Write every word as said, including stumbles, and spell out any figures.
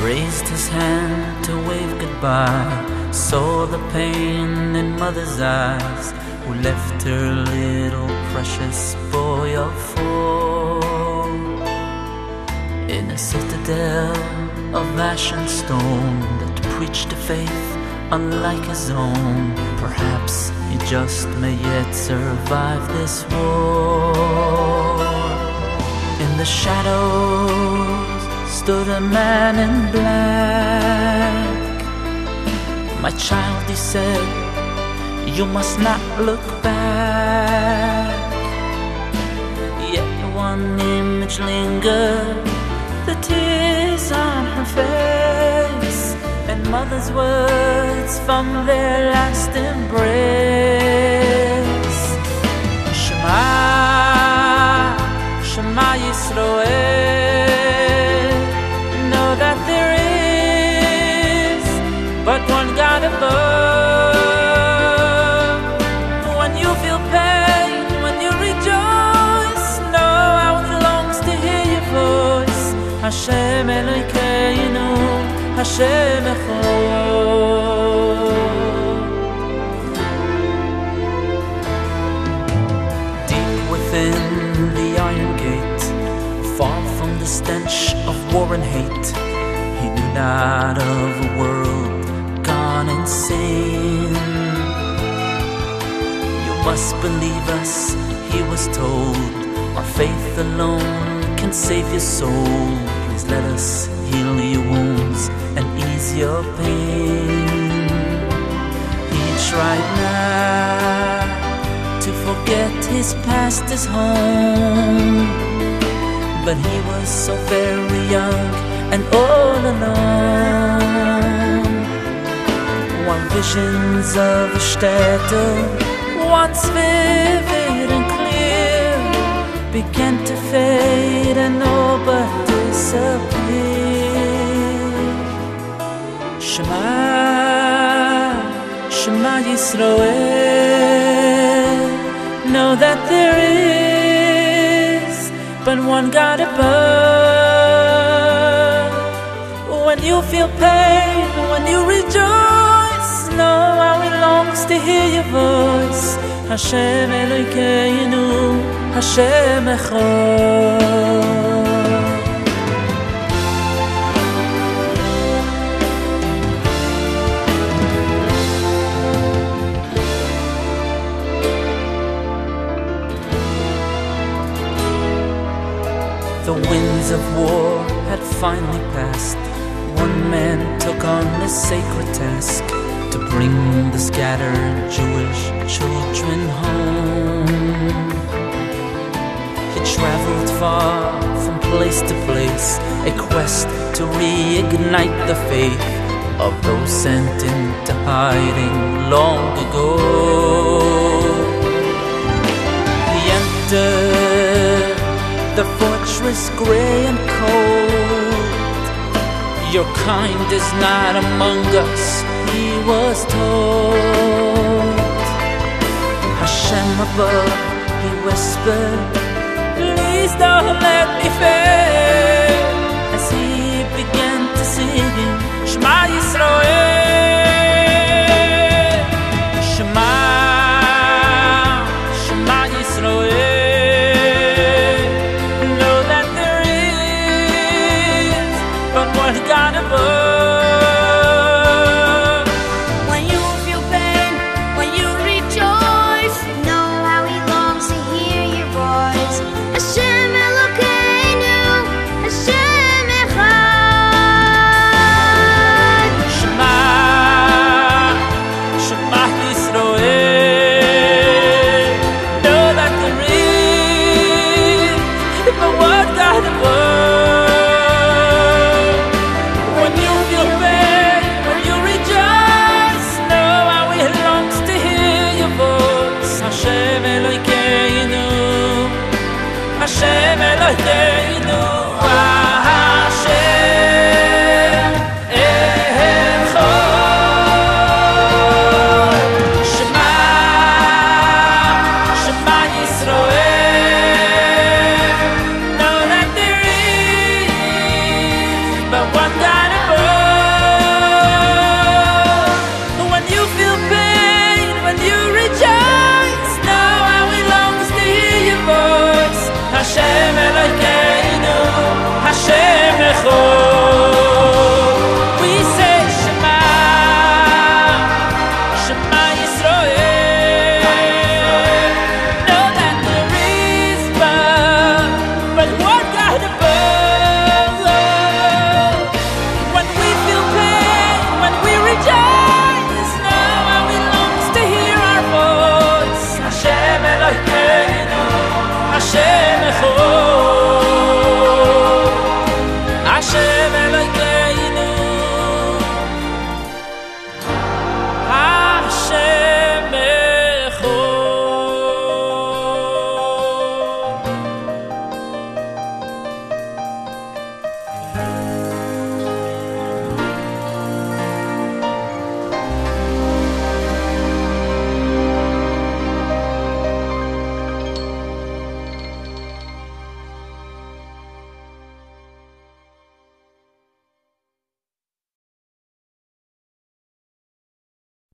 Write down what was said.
raised his hand to wave goodbye, saw the pain in mother's eyes, who left her little precious boy of four in a citadel of ash and stone that preached a faith unlike his own. Perhaps he just may yet survive this war. In the shadows stood a man in black. My child, he said, you must not look back. Yet one image lingered, the tears on her face, and mother's words from their last embrace. Shema, Shema Yisroel, know that there is but one God above. When you feel pain, when you rejoice, know how it longs to hear your voice. Hashem Elokeinu, Hashem Echad. Deep within the iron gate, far from the stench of war and hate, he knew not of a world gone insane. You must believe us, he was told, our faith alone can save your soul. Please let us heal your wounds and ease your pain. He tried not to forget his past, his home, but he was so very young and all alone. While visions of a shtetl, once vivid and clear, began to fade and all but disappear. Shema, Shema Yisroel, know that there is but one God above. When you feel pain, when you rejoice, know how he longs to hear your voice. Hashem Elokeinu, Hashem Echad. The winds of war had finally passed. One man took on the sacred task to bring the scattered Jewish children home. He traveled far from place to place, a quest to reignite the faith of those sent into hiding long ago. He entered the fortress gray and cold. Your kind is not among us, he was told. Hashem above, he whispered, please don't let me fail. As he began to sing Shema Yisroel, Shema, Shema Yisroel. God above. When you feel pain, when you rejoice, know how he longs to hear your voice. Hashem Elokeinu, Hashem Echad. Shema, Shema Yisroel, know that there is but one God above. Hashem Elokeinu, Hashem Echad. Shema, Shema Yisroel, know that there is but one God above. Hashem Elokeinu, Hashem Echad.